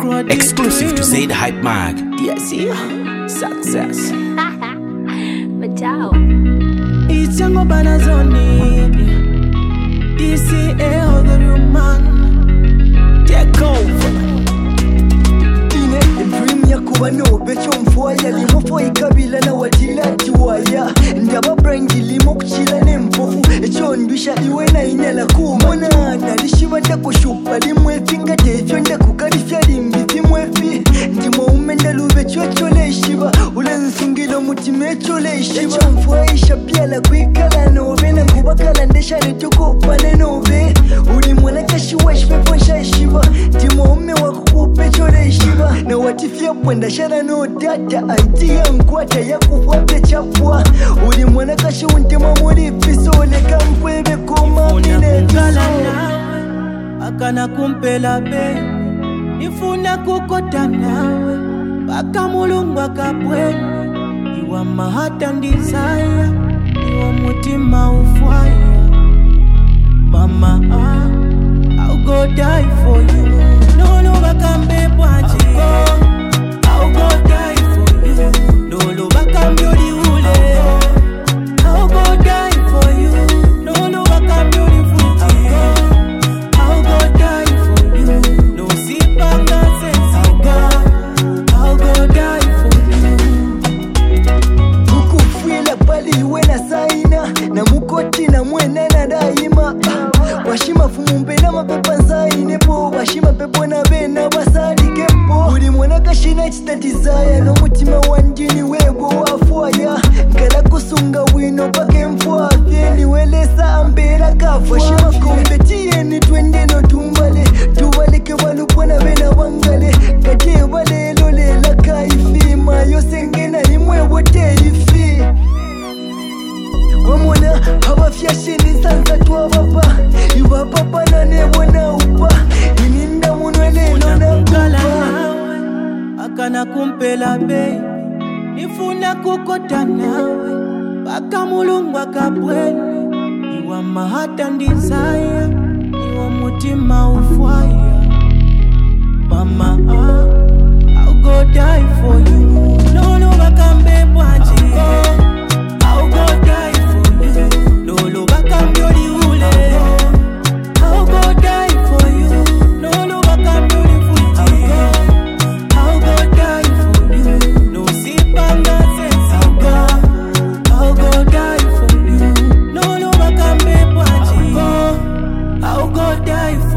Exclusive to Say the Hype Mag. Yes, success. Ciao. Itango banazoni. DCA other human. Take over. Ine dream ya kuba no becho mfwaya limo fo ikabila na watila tiwaya ndaba brangi limo kuchila nempofu echo ndusha iwe na inela kumona nalishiba ndakushupa limwe finga techo ndakukarifya limbithi mwefi ndimo umenda lube chochole shiba ulanzungilo mutime chole shiba echo mfwaisha pia la kwikala nobe na kubakala ndesha retuko pane nobe ulimwala kashiwa shpepo shiba ndimo ume wakukupe chole shiba na watifia pwenda shara no data idea nkwata ya kufuape chapwa uli mwana kashi untema muri pisole kampwebe koma mine nawe akana kumpela be nifuna kukota nawe baka mulungu akapwene iwa mahata ndizaya iwa mutima ufwaya mama I'll go die for you no bakambe bwaji I'll go die for you no bakambe ule I'll go die for you no bakambe ulifuti I'll go die for you no sipanga sensiga I'll go die for you mukufuila pali wena saina na mukoti na mwena na daima washima fumumbe na mapepa nzaine po washima pepo na bena basadike po uli mwana kashina chitatizaya no mutima wanjini webo wafwaya nkala kusunga wino pake mfwafye niwelesa ambela kafu washima kompetiye ni twende no tubaleke walupona bena wangale kate balelo lela kaifi mayo sengena imwe wote ifi wamona habafyashini sanza twabapa ibapapa nanebona upa ininda munwelelo nakupa akana kumpela be nifuna kukota nawe baka mulungu akapwene iwa mahata ndizaya iwa mutima ufwaya mama I'll go die for you no bakambe bwaji I'll go die for you no bakambe ule I'll go die for you no bakambe ulifuti I'll go die for you no sipanga sensiga I'll go die for you no bakambe bwaji I'll go die for you